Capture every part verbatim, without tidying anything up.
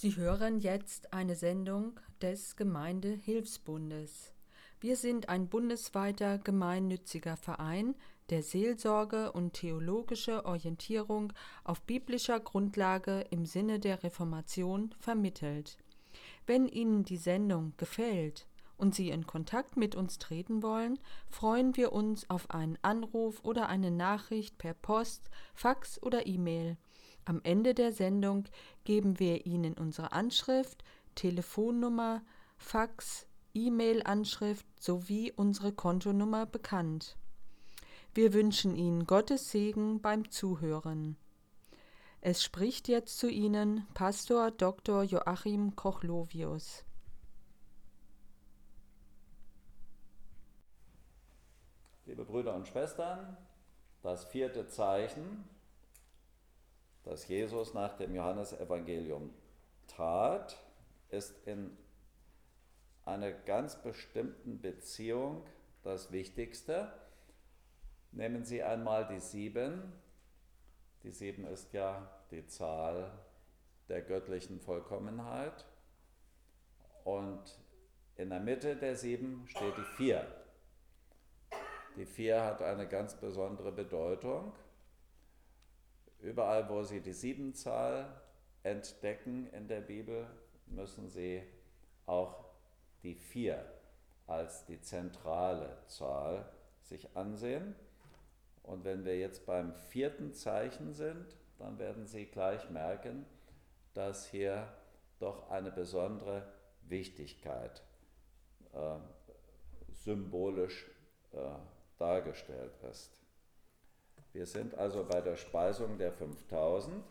Sie hören jetzt eine Sendung des Gemeindehilfsbundes. Wir sind ein bundesweiter gemeinnütziger Verein, der Seelsorge und theologische Orientierung auf biblischer Grundlage im Sinne der Reformation vermittelt. Wenn Ihnen die Sendung gefällt und Sie in Kontakt mit uns treten wollen, freuen wir uns auf einen Anruf oder eine Nachricht per Post, Fax oder E-Mail. Am Ende der Sendung geben wir Ihnen unsere Anschrift, Telefonnummer, Fax, E-Mail-Anschrift sowie unsere Kontonummer bekannt. Wir wünschen Ihnen Gottes Segen beim Zuhören. Es spricht jetzt zu Ihnen Pastor Doktor Joachim Kochlovius. Liebe Brüder und Schwestern, das vierte Zeichen, das Jesus nach dem Johannesevangelium tat, ist in einer ganz bestimmten Beziehung das Wichtigste. Nehmen Sie einmal die Sieben. Die Sieben ist ja die Zahl der göttlichen Vollkommenheit. Und in der Mitte der Sieben steht die Vier. Die Vier hat eine ganz besondere Bedeutung. Überall, wo Sie die Siebenzahl entdecken in der Bibel, müssen Sie auch die Vier als die zentrale Zahl sich ansehen. Und wenn wir jetzt beim vierten Zeichen sind, dann werden Sie gleich merken, dass hier doch eine besondere Wichtigkeit äh, symbolisch äh, dargestellt ist. Wir sind also bei der Speisung der fünftausend.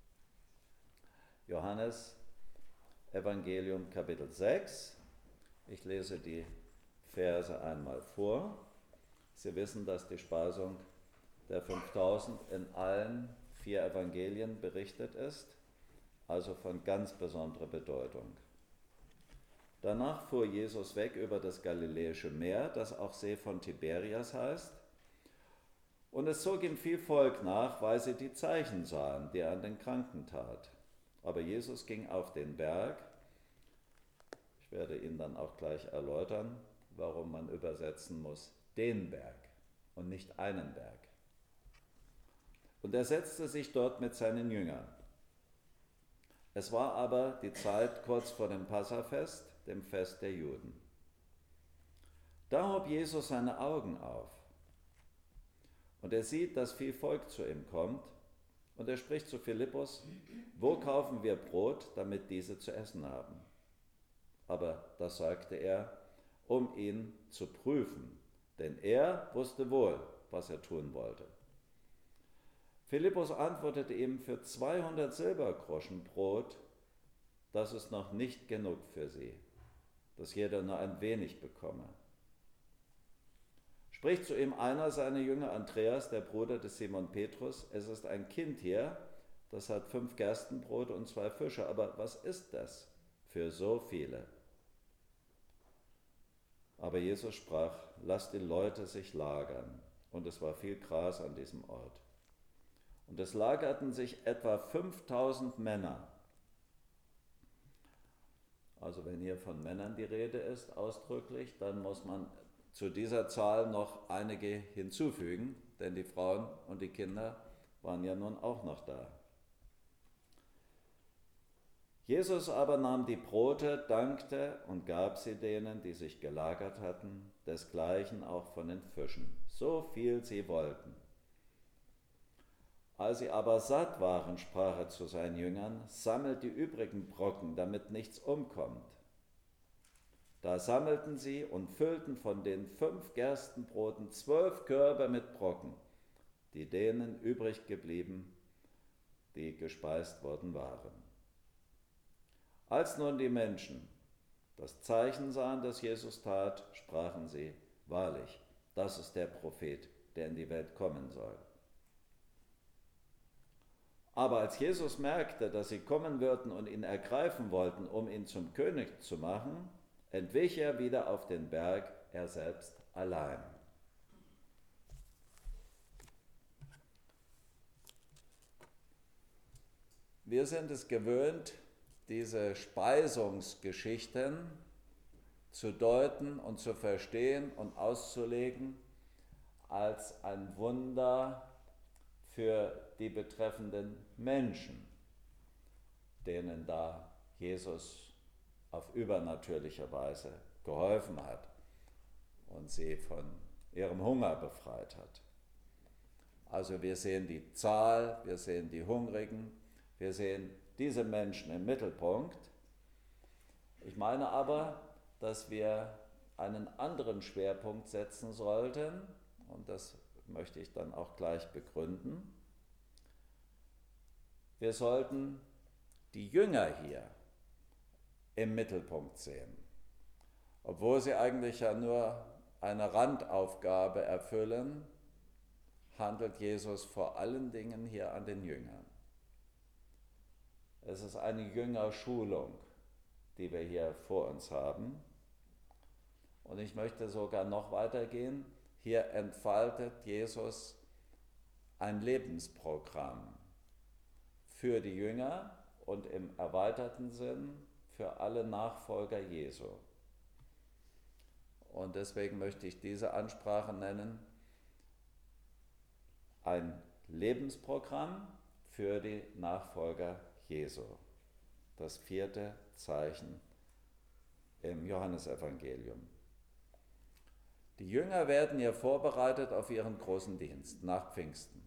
Johannes Evangelium Kapitel sechs. Ich lese die Verse einmal vor. Sie wissen, dass die Speisung der fünftausend in allen vier Evangelien berichtet ist, also von ganz besonderer Bedeutung. Danach fuhr Jesus weg über das Galiläische Meer, das auch See von Tiberias heißt. Und es zog ihm viel Volk nach, weil sie die Zeichen sahen, die er an den Kranken tat. Aber Jesus ging auf den Berg. Ich werde Ihnen dann auch gleich erläutern, warum man übersetzen muss, den Berg und nicht einen Berg. Und er setzte sich dort mit seinen Jüngern. Es war aber die Zeit kurz vor dem Passafest, dem Fest der Juden. Da hob Jesus seine Augen auf. Und er sieht, dass viel Volk zu ihm kommt, und er spricht zu Philippus: Wo kaufen wir Brot, damit diese zu essen haben? Aber das sagte er, um ihn zu prüfen, denn er wusste wohl, was er tun wollte. Philippus antwortete ihm: Für zweihundert Silbergroschen Brot, das ist noch nicht genug für sie, dass jeder nur ein wenig bekomme. Spricht zu ihm einer seiner Jünger, Andreas, der Bruder des Simon Petrus: Es ist ein Kind hier, das hat fünf Gerstenbrote und zwei Fische, aber was ist das für so viele? Aber Jesus sprach: Lasst die Leute sich lagern. Und es war viel Gras an diesem Ort. Und es lagerten sich etwa fünftausend Männer. Also wenn hier von Männern die Rede ist, ausdrücklich, dann muss man zu dieser Zahl noch einige hinzufügen, denn die Frauen und die Kinder waren ja nun auch noch da. Jesus aber nahm die Brote, dankte und gab sie denen, die sich gelagert hatten, desgleichen auch von den Fischen, so viel sie wollten. Als sie aber satt waren, sprach er zu seinen Jüngern: Sammelt die übrigen Brocken, damit nichts umkommt. Da sammelten sie und füllten von den fünf Gerstenbroten zwölf Körbe mit Brocken, die denen übrig geblieben, die gespeist worden waren. Als nun die Menschen das Zeichen sahen, das Jesus tat, sprachen sie: Wahrlich, das ist der Prophet, der in die Welt kommen soll. Aber als Jesus merkte, dass sie kommen würden und ihn ergreifen wollten, um ihn zum König zu machen, entwich er wieder auf den Berg, er selbst allein. Wir sind es gewöhnt, diese Speisungsgeschichten zu deuten und zu verstehen und auszulegen als ein Wunder für die betreffenden Menschen, denen da Jesus auf übernatürliche Weise geholfen hat und sie von ihrem Hunger befreit hat. Also wir sehen die Zahl, wir sehen die Hungrigen, wir sehen diese Menschen im Mittelpunkt. Ich meine aber, dass wir einen anderen Schwerpunkt setzen sollten, und das möchte ich dann auch gleich begründen. Wir sollten die Jünger hier im Mittelpunkt sehen, obwohl sie eigentlich ja nur eine Randaufgabe erfüllen, handelt Jesus vor allen Dingen hier an den Jüngern. Es ist eine Jüngerschulung, die wir hier vor uns haben. Und ich möchte sogar noch weitergehen. Hier entfaltet Jesus ein Lebensprogramm für die Jünger und im erweiterten Sinn für alle Nachfolger Jesu. Und deswegen möchte ich diese Ansprache nennen: ein Lebensprogramm für die Nachfolger Jesu. Das vierte Zeichen im Johannesevangelium. Die Jünger werden hier vorbereitet auf ihren großen Dienst nach Pfingsten.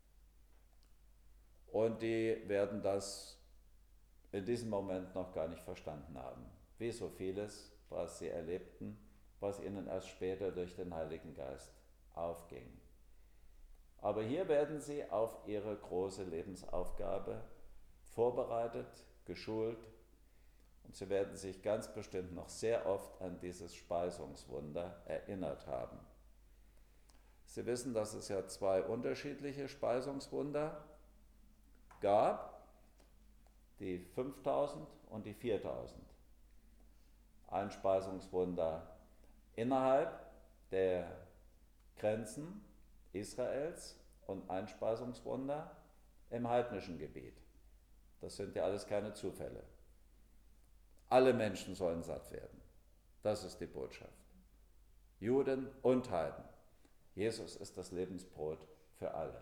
Und die werden das in diesem Moment noch gar nicht verstanden haben. Wie so vieles, was sie erlebten, was ihnen erst später durch den Heiligen Geist aufging. Aber hier werden sie auf ihre große Lebensaufgabe vorbereitet, geschult, und sie werden sich ganz bestimmt noch sehr oft an dieses Speisungswunder erinnert haben. Sie wissen, dass es ja zwei unterschiedliche Speisungswunder gab, die fünftausend und die viertausend. Ein Speisungswunder innerhalb der Grenzen Israels und ein Speisungswunder im heidnischen Gebiet. Das sind ja alles keine Zufälle. Alle Menschen sollen satt werden. Das ist die Botschaft. Juden und Heiden. Jesus ist das Lebensbrot für alle.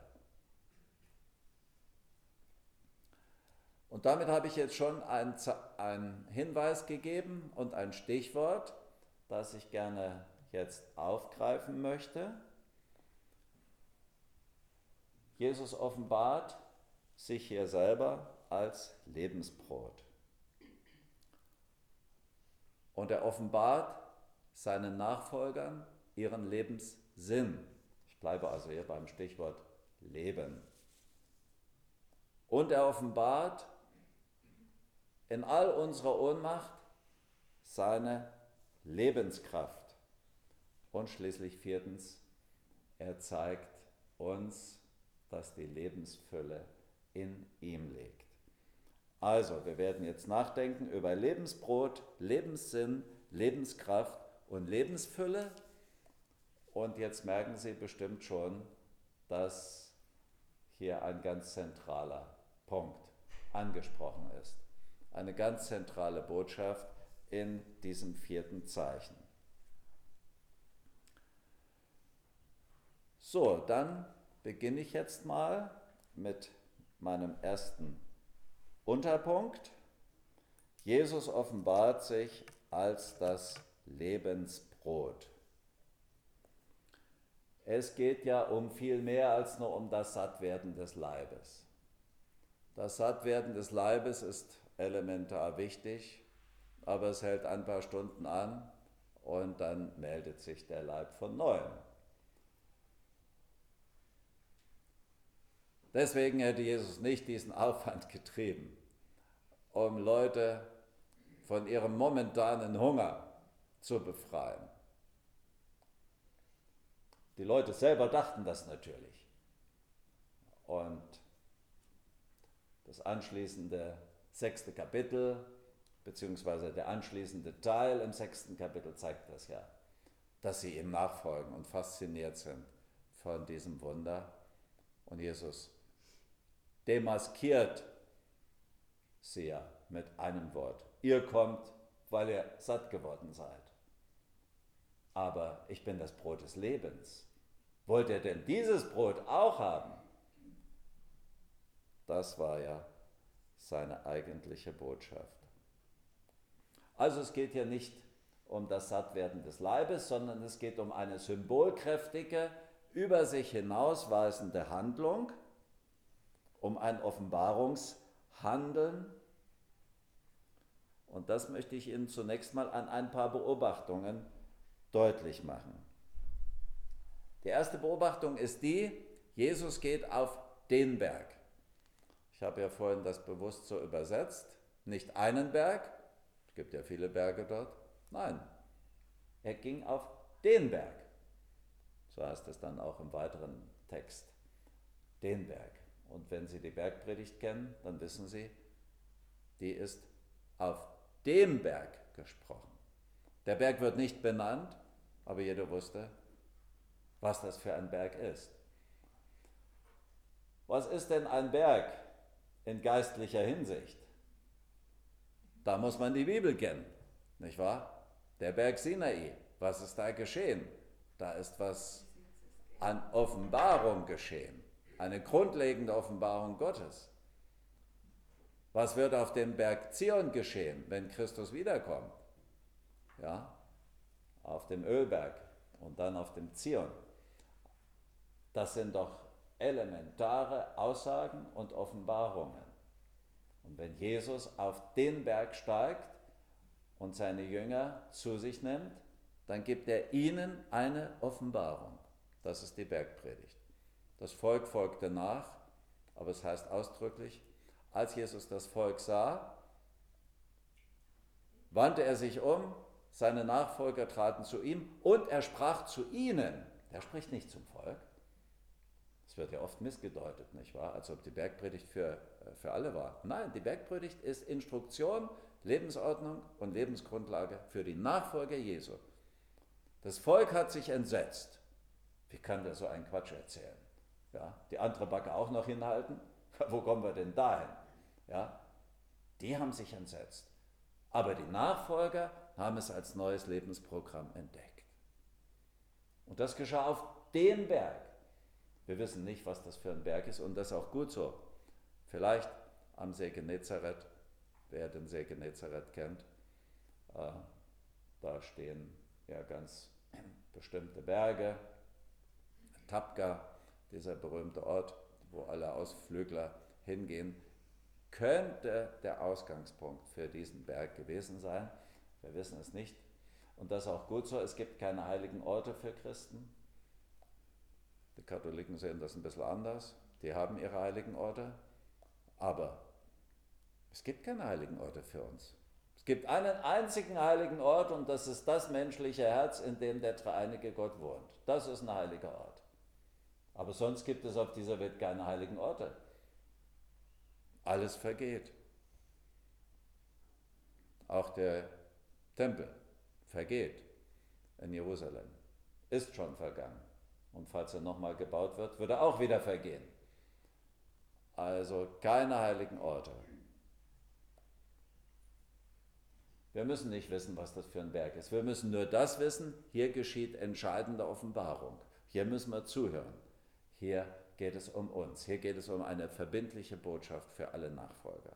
Und damit habe ich jetzt schon einen, einen Hinweis gegeben und ein Stichwort, das ich gerne jetzt aufgreifen möchte. Jesus offenbart sich hier selber als Lebensbrot. Und er offenbart seinen Nachfolgern ihren Lebenssinn. Ich bleibe also hier beim Stichwort Leben. Und er offenbart in all unserer Ohnmacht seine Lebenskraft. Und schließlich viertens, er zeigt uns, dass die Lebensfülle in ihm liegt. Also, wir werden jetzt nachdenken über Lebensbrot, Lebenssinn, Lebenskraft und Lebensfülle. Und jetzt merken Sie bestimmt schon, dass hier ein ganz zentraler Punkt angesprochen ist. Eine ganz zentrale Botschaft in diesem vierten Zeichen. So, dann beginne ich jetzt mal mit meinem ersten Unterpunkt. Jesus offenbart sich als das Lebensbrot. Es geht ja um viel mehr als nur um das Sattwerden des Leibes. Das Sattwerden des Leibes ist elementar wichtig, aber es hält ein paar Stunden an und dann meldet sich der Leib von neuem. Deswegen hätte Jesus nicht diesen Aufwand getrieben, um Leute von ihrem momentanen Hunger zu befreien. Die Leute selber dachten das natürlich. Und das anschließende sechste Kapitel, beziehungsweise der anschließende Teil im sechsten Kapitel zeigt das ja, dass sie ihm nachfolgen und fasziniert sind von diesem Wunder. Und Jesus demaskiert sie ja mit einem Wort. Ihr kommt, weil ihr satt geworden seid. Aber ich bin das Brot des Lebens. Wollt ihr denn dieses Brot auch haben? Das war ja seine eigentliche Botschaft. Also es geht hier nicht um das Sattwerden des Leibes, sondern es geht um eine symbolkräftige, über sich hinausweisende Handlung, um ein Offenbarungshandeln. Und das möchte ich Ihnen zunächst mal an ein paar Beobachtungen deutlich machen. Die erste Beobachtung ist die, Jesus geht auf den Berg. Ich habe ja vorhin das bewusst so übersetzt, nicht einen Berg, es gibt ja viele Berge dort, nein, er ging auf den Berg. So heißt es dann auch im weiteren Text, den Berg. Und wenn Sie die Bergpredigt kennen, dann wissen Sie, die ist auf dem Berg gesprochen. Der Berg wird nicht benannt, aber jeder wusste, was das für ein Berg ist. Was ist denn ein Berg in geistlicher Hinsicht? Da muss man die Bibel kennen, nicht wahr? Der Berg Sinai, was ist da geschehen? Da ist was an Offenbarung geschehen, eine grundlegende Offenbarung Gottes. Was wird auf dem Berg Zion geschehen, wenn Christus wiederkommt? Ja, auf dem Ölberg und dann auf dem Zion. Das sind doch elementare Aussagen und Offenbarungen. Und wenn Jesus auf den Berg steigt und seine Jünger zu sich nimmt, dann gibt er ihnen eine Offenbarung. Das ist die Bergpredigt. Das Volk folgte nach, aber es heißt ausdrücklich, als Jesus das Volk sah, wandte er sich um, seine Nachfolger traten zu ihm und er sprach zu ihnen. Er spricht nicht zum Volk. Das wird ja oft missgedeutet, nicht wahr? Als ob die Bergpredigt für, für alle war. Nein, die Bergpredigt ist Instruktion, Lebensordnung und Lebensgrundlage für die Nachfolger Jesu. Das Volk hat sich entsetzt. Wie kann der so einen Quatsch erzählen? Ja, die andere Backe auch noch hinhalten? Wo kommen wir denn dahin? Ja, die haben sich entsetzt. Aber die Nachfolger haben es als neues Lebensprogramm entdeckt. Und das geschah auf dem Berg. Wir wissen nicht, was das für ein Berg ist und das ist auch gut so. Vielleicht am See Genezareth, wer den See Genezareth kennt, äh, da stehen ja ganz bestimmte Berge. Tabqa, dieser berühmte Ort, wo alle Ausflügler hingehen, könnte der Ausgangspunkt für diesen Berg gewesen sein. Wir wissen es nicht. Und das ist auch gut so. Es gibt keine heiligen Orte für Christen. Die Katholiken sehen das ein bisschen anders. Die haben ihre heiligen Orte. Aber es gibt keine heiligen Orte für uns. Es gibt einen einzigen heiligen Ort und das ist das menschliche Herz, in dem der dreieinige Gott wohnt. Das ist ein heiliger Ort. Aber sonst gibt es auf dieser Welt keine heiligen Orte. Alles vergeht. Auch der Tempel vergeht in Jerusalem. Ist schon vergangen. Und falls er nochmal gebaut wird, wird er auch wieder vergehen. Also keine heiligen Orte. Wir müssen nicht wissen, was das für ein Berg ist. Wir müssen nur das wissen, hier geschieht entscheidende Offenbarung. Hier müssen wir zuhören. Hier geht es um uns. Hier geht es um eine verbindliche Botschaft für alle Nachfolger.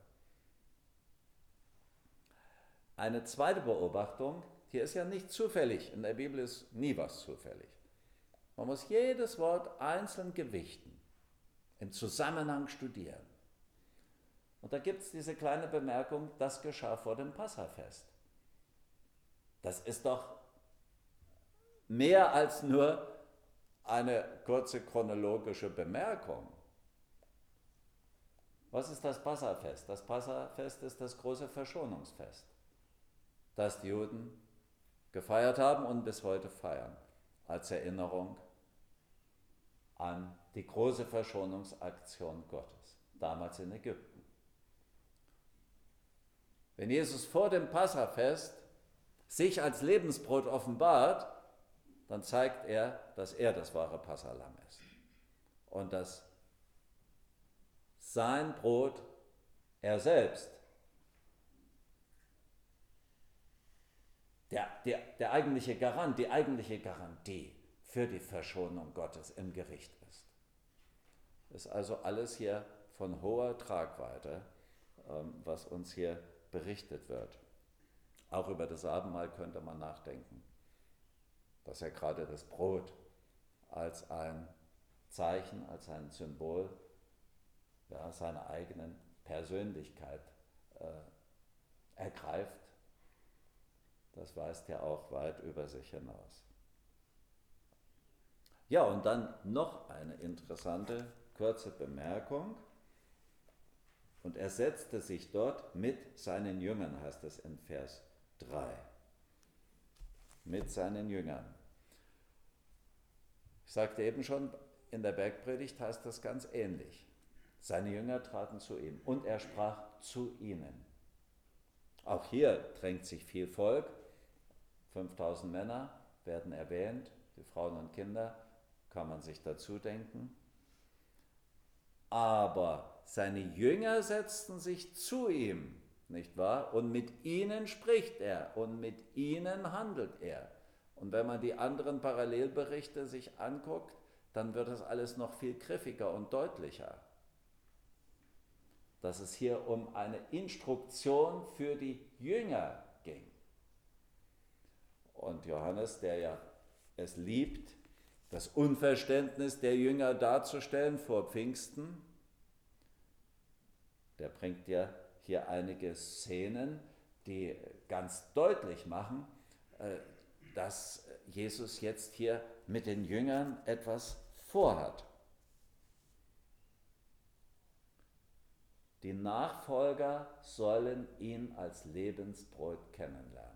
Eine zweite Beobachtung, hier ist ja nicht zufällig, in der Bibel ist nie was zufällig. Man muss jedes Wort einzeln gewichten, im Zusammenhang studieren. Und da gibt es diese kleine Bemerkung, das geschah vor dem Passafest. Das ist doch mehr als nur eine kurze chronologische Bemerkung. Was ist das Passafest? Das Passafest ist das große Verschonungsfest, das die Juden gefeiert haben und bis heute feiern, als Erinnerung an die große Verschonungsaktion Gottes, damals in Ägypten. Wenn Jesus vor dem Passafest sich als Lebensbrot offenbart, dann zeigt er, dass er das wahre Passalamm ist und dass sein Brot er selbst der, der, der eigentliche Garant, die eigentliche Garantie für die Verschonung Gottes im Gericht ist. Ist also alles hier von hoher Tragweite, was uns hier berichtet wird. Auch über das Abendmahl könnte man nachdenken, dass ja gerade das Brot als ein Zeichen, als ein Symbol ja, seiner eigenen Persönlichkeit äh, ergreift. Das weist ja auch weit über sich hinaus. Ja, und dann noch eine interessante kurze Bemerkung. Und er setzte sich dort mit seinen Jüngern, heißt es in Vers drei. Mit seinen Jüngern. Ich sagte eben schon, in der Bergpredigt heißt das ganz ähnlich. Seine Jünger traten zu ihm und er sprach zu ihnen. Auch hier drängt sich viel Volk. fünftausend Männer werden erwähnt, die Frauen und Kinder kann man sich dazu denken. Aber seine Jünger setzten sich zu ihm, nicht wahr? Und mit ihnen spricht er und mit ihnen handelt er. Und wenn man die anderen Parallelberichte sich anguckt, dann wird es alles noch viel griffiger und deutlicher. Dass es hier um eine Instruktion für die Jünger ging. Und Johannes, der ja es liebt, das Unverständnis der Jünger darzustellen vor Pfingsten, der bringt ja hier einige Szenen, die ganz deutlich machen, dass Jesus jetzt hier mit den Jüngern etwas vorhat. Die Nachfolger sollen ihn als Lebensbrot kennenlernen.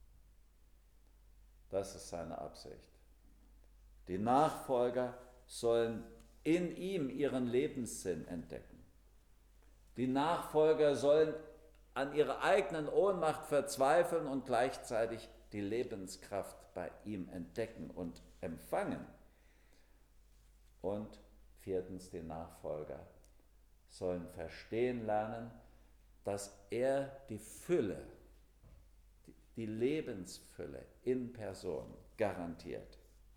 Das ist seine Absicht. Die Nachfolger sollen in ihm ihren Lebenssinn entdecken. Die Nachfolger sollen an ihrer eigenen Ohnmacht verzweifeln und gleichzeitig die Lebenskraft bei ihm entdecken und empfangen. Und viertens, die Nachfolger sollen verstehen lernen, dass er die Fülle, die Lebensfülle in Person garantiert.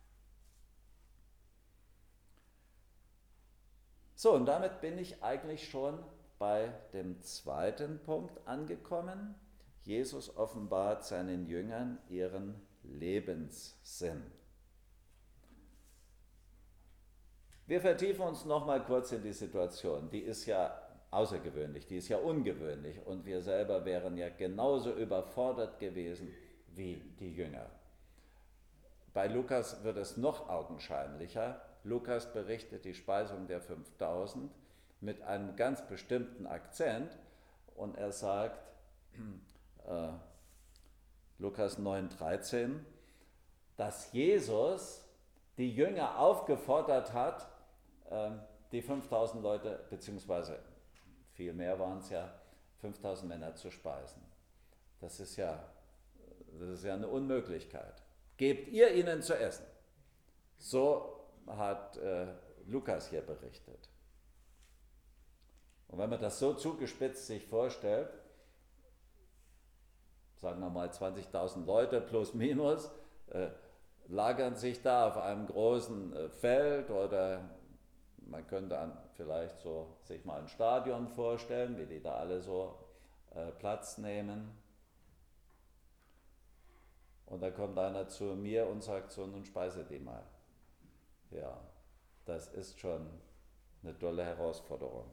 So, und damit bin ich eigentlich schon bei dem zweiten Punkt angekommen. Jesus offenbart seinen Jüngern ihren Lebenssinn. Wir vertiefen uns noch mal kurz in die Situation. Die ist ja außergewöhnlich, die ist ja ungewöhnlich und wir selber wären ja genauso überfordert gewesen wie die Jünger. Bei Lukas wird es noch augenscheinlicher. Lukas berichtet die Speisung der fünftausend mit einem ganz bestimmten Akzent und er sagt, äh, Lukas neun dreizehn, dass Jesus die Jünger aufgefordert hat, äh, die fünftausend Leute, beziehungsweise viel mehr waren es ja, fünftausend Männer zu speisen. Das ist ja, das ist ja eine Unmöglichkeit. Gebt ihr ihnen zu essen. So hat äh, Lukas hier berichtet. Und wenn man das so zugespitzt sich vorstellt, sagen wir mal zwanzigtausend Leute plus minus, äh, lagern sich da auf einem großen äh, Feld oder man könnte an, vielleicht so sich mal ein Stadion vorstellen, wie die da alle so äh, Platz nehmen. Und da kommt einer zu mir und sagt so, nun speise die mal. Ja, das ist schon eine tolle Herausforderung.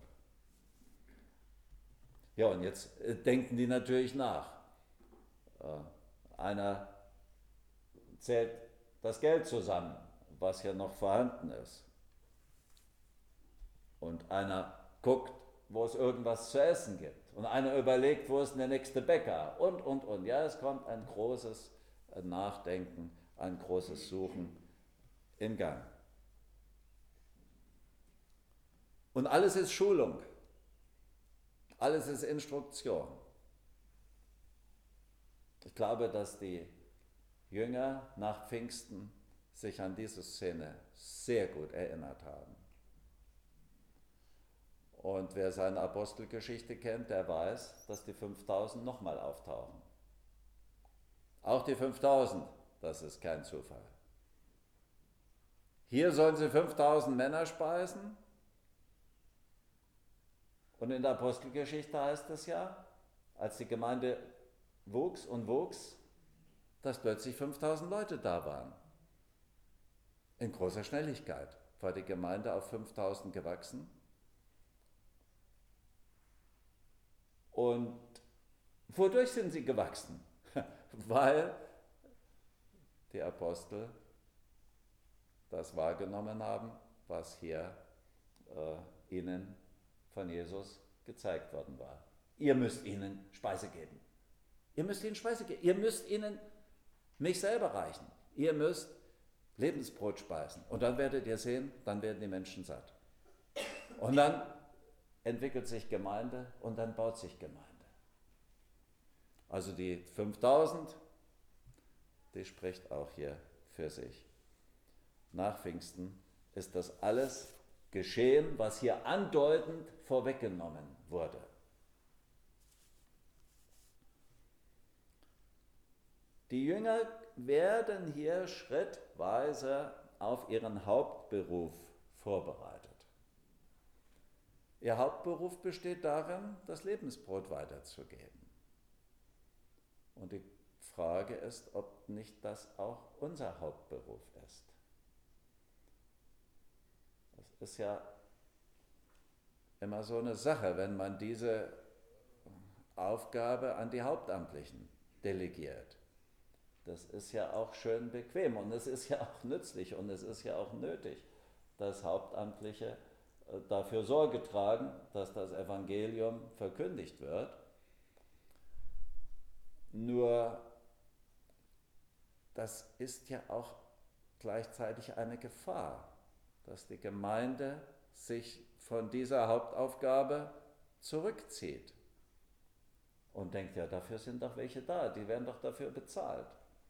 Ja, und jetzt äh, denken die natürlich nach. Äh, einer zählt das Geld zusammen, was hier noch vorhanden ist. Und einer guckt, wo es irgendwas zu essen gibt. Und einer überlegt, wo ist der nächste Bäcker. Und, und, und. Ja, es kommt ein großes Nachdenken, ein großes Suchen in Gang. Und alles ist Schulung. Alles ist Instruktion. Ich glaube, dass die Jünger nach Pfingsten sich an diese Szene sehr gut erinnert haben. Und wer seine Apostelgeschichte kennt, der weiß, dass die fünftausend nochmal auftauchen. Auch die fünftausend, das ist kein Zufall. Hier sollen sie fünftausend Männer speisen. Und in der Apostelgeschichte heißt es ja, als die Gemeinde wuchs und wuchs, dass plötzlich fünftausend Leute da waren. In großer Schnelligkeit war die Gemeinde auf fünftausend gewachsen. Und wodurch sind sie gewachsen? Weil die Apostel das wahrgenommen haben, was hier äh, ihnen von Jesus gezeigt worden war. Ihr müsst ihnen Speise geben. Ihr müsst ihnen Speise geben. Ihr müsst ihnen mich selber reichen. Ihr müsst Lebensbrot speisen. Und dann werdet ihr sehen, dann werden die Menschen satt. Und dann entwickelt sich Gemeinde und dann baut sich Gemeinde. Also die fünftausend, die spricht auch hier für sich. Nach Pfingsten ist das alles geschehen, was hier andeutend vorweggenommen wurde. Die Jünger werden hier schrittweise auf ihren Hauptberuf vorbereitet. Ihr Hauptberuf besteht darin, das Lebensbrot weiterzugeben. Und die Frage ist, ob nicht das auch unser Hauptberuf ist. Das ist ja immer so eine Sache, wenn man diese Aufgabe an die Hauptamtlichen delegiert. Das ist ja auch schön bequem und es ist ja auch nützlich und es ist ja auch nötig, dass Hauptamtliche dafür Sorge tragen, dass das Evangelium verkündigt wird. Nur das ist ja auch gleichzeitig eine Gefahr, dass die Gemeinde sich von dieser Hauptaufgabe zurückzieht und denkt, ja, dafür sind doch welche da, die werden doch dafür bezahlt.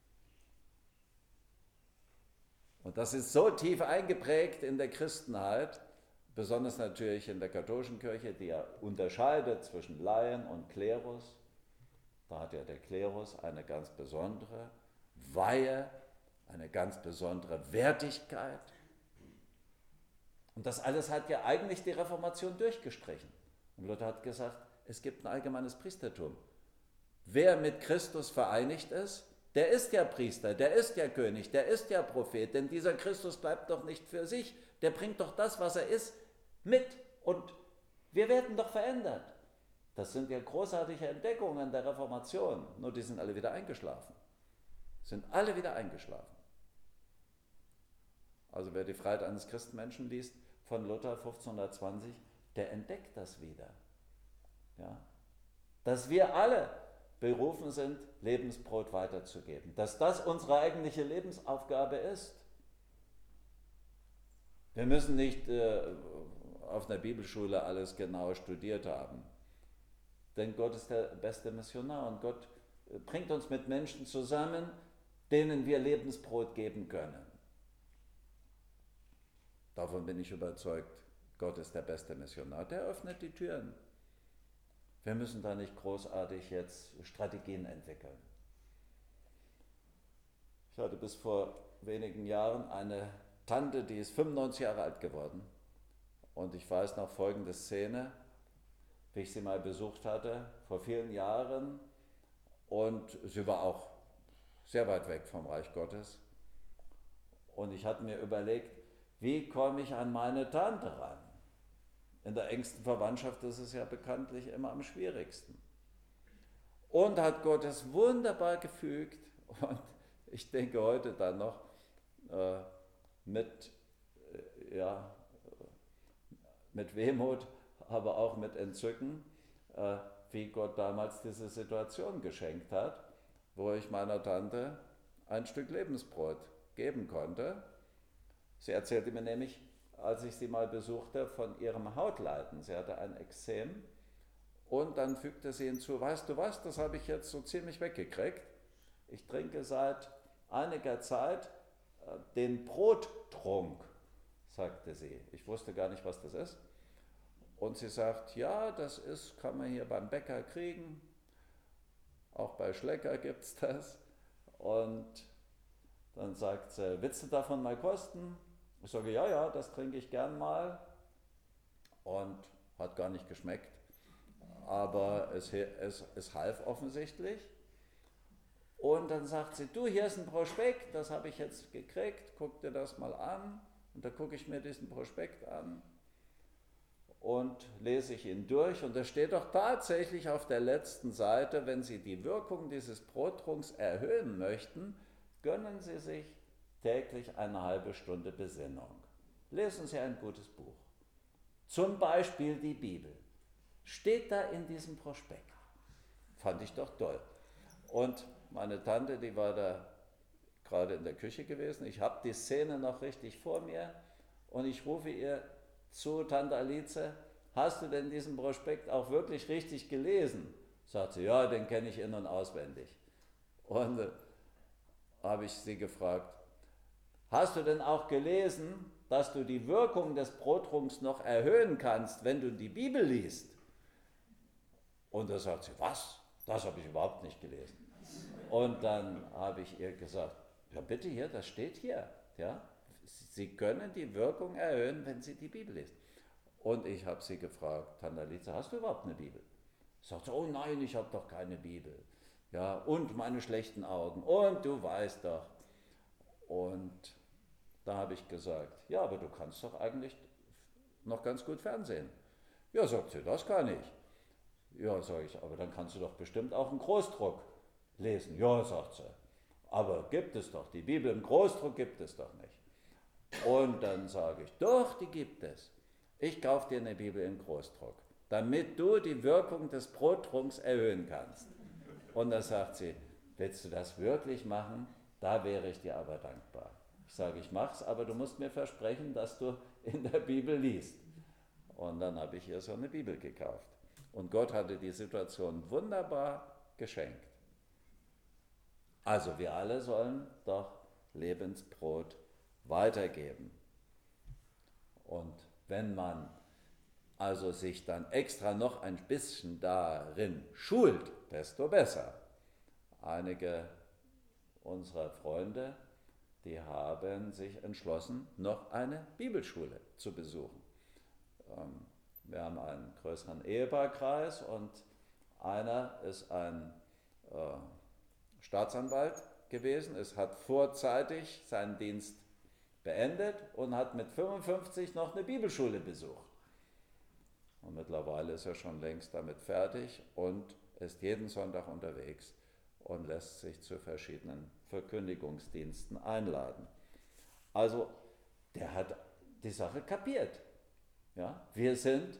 Und das ist so tief eingeprägt in der Christenheit, besonders natürlich in der katholischen Kirche, die ja unterscheidet zwischen Laien und Klerus. Da hat ja der Klerus eine ganz besondere Weihe, eine ganz besondere Wertigkeit. Und das alles hat ja eigentlich die Reformation durchgestrichen. Und Luther hat gesagt, es gibt ein allgemeines Priestertum. Wer mit Christus vereinigt ist, der ist ja Priester, der ist ja König, der ist ja Prophet, denn dieser Christus bleibt doch nicht für sich, der bringt doch das, was er ist, mit und wir werden doch verändert. Das sind ja großartige Entdeckungen der Reformation, nur die sind alle wieder eingeschlafen. Sind alle wieder eingeschlafen. Also wer die Freiheit eines Christenmenschen liest, von Luther fünfzehnhundertzwanzig, der entdeckt das wieder. Ja? Dass wir alle berufen sind, Lebensbrot weiterzugeben. Dass das unsere eigentliche Lebensaufgabe ist. Wir müssen nicht äh, auf einer Bibelschule alles genau studiert haben. Denn Gott ist der beste Missionar und Gott bringt uns mit Menschen zusammen, denen wir Lebensbrot geben können. Davon bin ich überzeugt, Gott ist der beste Missionar. Der öffnet die Türen. Wir müssen da nicht großartig jetzt Strategien entwickeln. Ich hatte bis vor wenigen Jahren eine Tante, die ist fünfundneunzig Jahre alt geworden. Und ich weiß noch folgende Szene, wie ich sie mal besucht hatte, vor vielen Jahren. Und sie war auch sehr weit weg vom Reich Gottes. Und ich hatte mir überlegt, wie komme ich an meine Tante ran? In der engsten Verwandtschaft ist es ja bekanntlich immer am schwierigsten. Und hat Gott es wunderbar gefügt, und ich denke heute dann noch äh, mit, äh, ja, mit Wehmut, aber auch mit Entzücken, äh, wie Gott damals diese Situation geschenkt hat, wo ich meiner Tante ein Stück Lebensbrot geben konnte. Sie erzählte mir nämlich, als ich sie mal besuchte, von ihrem Hautleiden. Sie hatte ein Ekzem und dann fügte sie hinzu, weißt du was, das habe ich jetzt so ziemlich weggekriegt. Ich trinke seit einiger Zeit äh, den Brottrunk, sagte sie. Ich wusste gar nicht, was das ist. Und sie sagt, ja, das ist, kann man hier beim Bäcker kriegen, auch bei Schlecker gibt es das. Und dann sagt sie, willst du davon mal kosten? Ich sage, ja, ja, das trinke ich gern mal. Und hat gar nicht geschmeckt. Aber es, es, es half offensichtlich. Und dann sagt sie, du, hier ist ein Prospekt, das habe ich jetzt gekriegt, guck dir das mal an. Und da gucke ich mir diesen Prospekt an und lese ich ihn durch. Und da steht doch tatsächlich auf der letzten Seite, wenn Sie die Wirkung dieses Brottrunks erhöhen möchten, gönnen Sie sich täglich eine halbe Stunde Besinnung. Lesen Sie ein gutes Buch. Zum Beispiel die Bibel. Steht da in diesem Prospekt. Fand ich doch toll. Und meine Tante, die war da gerade in der Küche gewesen. Ich habe die Szene noch richtig vor mir und ich rufe ihr zu, Tante Alice, hast du denn diesen Prospekt auch wirklich richtig gelesen? Sagt sie, ja, den kenne ich in- und auswendig. Und äh, habe ich sie gefragt, hast du denn auch gelesen, dass du die Wirkung des Brottrunks noch erhöhen kannst, wenn du die Bibel liest? Und da sagt sie, was? Das habe ich überhaupt nicht gelesen. Und dann habe ich ihr gesagt, ja bitte hier, das steht hier. Ja? Sie können die Wirkung erhöhen, wenn Sie die Bibel lesen. Und ich habe sie gefragt, Tante Alice, hast du überhaupt eine Bibel? Sagt sie, oh nein, ich habe doch keine Bibel. Ja, und meine schlechten Augen. Und du weißt doch. Und da habe ich gesagt, ja, aber du kannst doch eigentlich noch ganz gut Fernsehen. Ja, sagt sie, das kann ich. Ja, sage ich, aber dann kannst du doch bestimmt auch einen Großdruck lesen. Ja, sagt sie, aber gibt es doch, die Bibel im Großdruck gibt es doch nicht. Und dann sage ich, doch, die gibt es. Ich kaufe dir eine Bibel im Großdruck, damit du die Wirkung des Brottrunks erhöhen kannst. Und da sagt sie, willst du das wirklich machen? Da wäre ich dir aber dankbar. Ich sage, ich mach's, aber du musst mir versprechen, dass du in der Bibel liest. Und dann habe ich ihr so eine Bibel gekauft. Und Gott hatte die Situation wunderbar geschenkt. Also wir alle sollen doch Lebensbrot weitergeben. Und wenn man also sich dann extra noch ein bisschen darin schult, desto besser. Einige unserer Freunde, die haben sich entschlossen, noch eine Bibelschule zu besuchen. Wir haben einen größeren Ehepaarkreis und einer ist ein äh, Staatsanwalt gewesen, es hat vorzeitig seinen Dienst beendet und hat mit fünfundfünfzig noch eine Bibelschule besucht. Und mittlerweile ist er schon längst damit fertig und ist jeden Sonntag unterwegs und lässt sich zu verschiedenen Verkündigungsdiensten einladen. Also der hat die Sache kapiert. Ja? Wir sind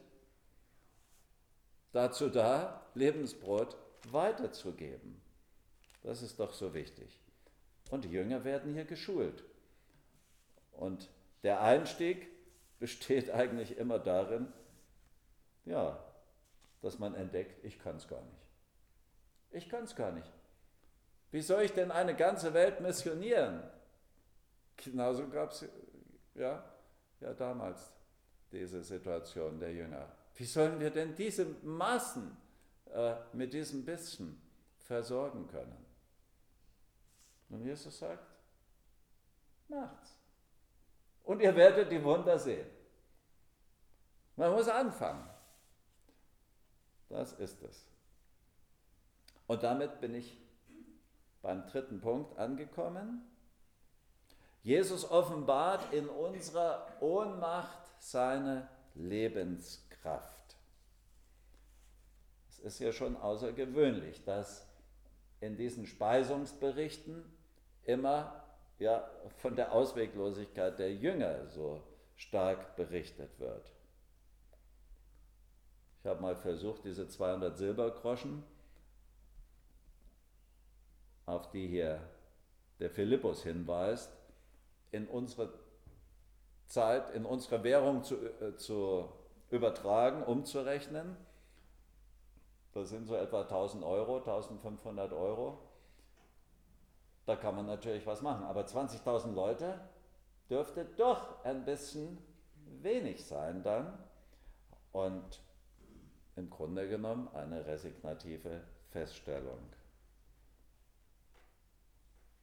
dazu da, Lebensbrot weiterzugeben. Das ist doch so wichtig. Und die Jünger werden hier geschult. Und der Einstieg besteht eigentlich immer darin, ja, dass man entdeckt, ich kann es gar nicht. Ich kann es gar nicht. Wie soll ich denn eine ganze Welt missionieren? Genauso gab es ja, ja damals diese Situation der Jünger. Wie sollen wir denn diese Massen äh, mit diesem bisschen versorgen können? Und Jesus sagt, macht's. Und ihr werdet die Wunder sehen. Man muss anfangen. Das ist es. Und damit bin ich beim dritten Punkt angekommen. Jesus offenbart in unserer Ohnmacht seine Lebenskraft. Es ist ja schon außergewöhnlich, dass in diesen Speisungsberichten immer ja, von der Ausweglosigkeit der Jünger so stark berichtet wird. Ich habe mal versucht, diese zweihundert Silbergroschen, auf die hier der Philippus hinweist, in unsere Zeit, in unsere Währung zu, äh, zu übertragen, umzurechnen. Das sind so etwa tausend Euro, eintausendfünfhundert Euro. Da kann man natürlich was machen, aber zwanzigtausend Leute dürfte doch ein bisschen wenig sein dann. Und im Grunde genommen eine resignative Feststellung.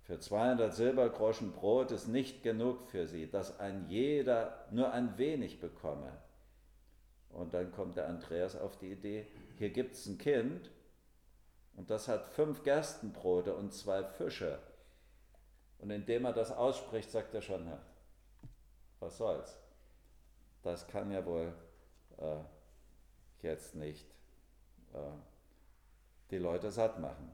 Für zweihundert Silbergroschen Brot ist nicht genug für sie, dass ein jeder nur ein wenig bekomme. Und dann kommt der Andreas auf die Idee, hier gibt es ein Kind und das hat fünf Gerstenbrote und zwei Fische. Und indem er das ausspricht, sagt er schon, ja, was soll's? Das kann ja wohl äh, jetzt nicht äh, die Leute satt machen.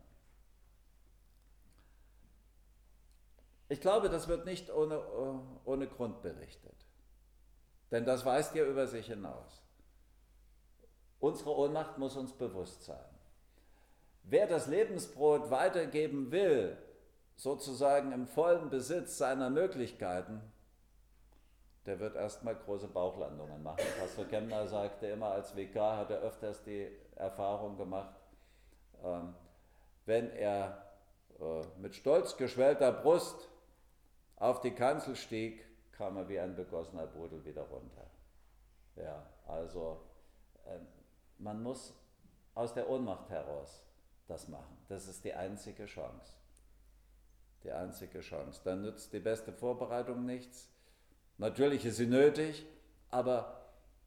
Ich glaube, das wird nicht ohne, ohne Grund berichtet. Denn das weist ja über sich hinaus. Unsere Ohnmacht muss uns bewusst sein. Wer das Lebensbrot weitergeben will, sozusagen im vollen Besitz seiner Möglichkeiten, der wird erstmal große Bauchlandungen machen. Pastor Kemner sagte immer, als Vikar hat er öfters die Erfahrung gemacht, ähm, wenn er äh, mit stolz geschwellter Brust auf die Kanzel stieg, kam er wie ein begossener Pudel wieder runter. Ja, also äh, man muss aus der Ohnmacht heraus das machen. Das ist die einzige Chance. Die einzige Chance. Dann nützt die beste Vorbereitung nichts. Natürlich ist sie nötig, aber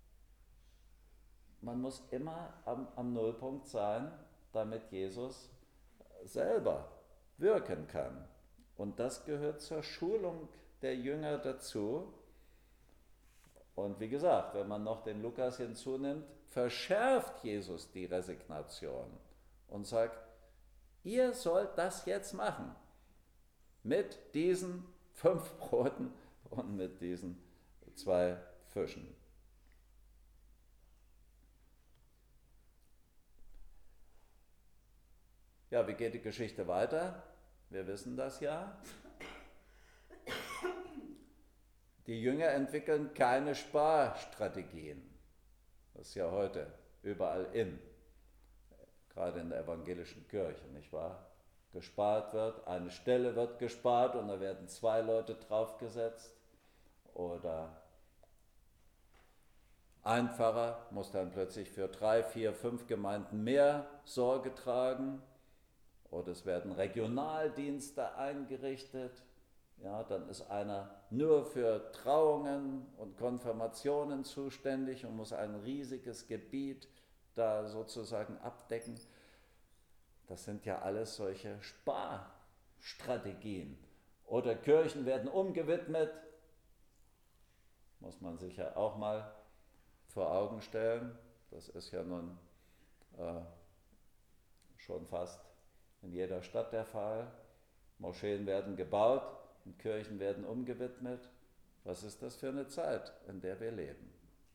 man muss immer am, am Nullpunkt sein, damit Jesus selber wirken kann. Und das gehört zur Schulung der Jünger dazu. Und wie gesagt, wenn man noch den Lukas hinzunimmt, verschärft Jesus die Resignation und sagt, ihr sollt das jetzt machen. Mit diesen fünf Broten und mit diesen zwei Fischen. Ja, wie geht die Geschichte weiter? Wir wissen das ja. Die Jünger entwickeln keine Sparstrategien. Das ist ja heute überall in, gerade in der evangelischen Kirche, nicht wahr? Gespart wird, eine Stelle wird gespart und da werden zwei Leute draufgesetzt. Oder ein Pfarrer muss dann plötzlich für drei, vier, fünf Gemeinden mehr Sorge tragen. Oder es werden Regionaldienste eingerichtet. Ja, dann ist einer nur für Trauungen und Konfirmationen zuständig und muss ein riesiges Gebiet da sozusagen abdecken. Das sind ja alles solche Sparstrategien. Oder Kirchen werden umgewidmet. Muss man sich ja auch mal vor Augen stellen. Das ist ja nun äh, schon fast in jeder Stadt der Fall. Moscheen werden gebaut und Kirchen werden umgewidmet. Was ist das für eine Zeit, in der wir leben?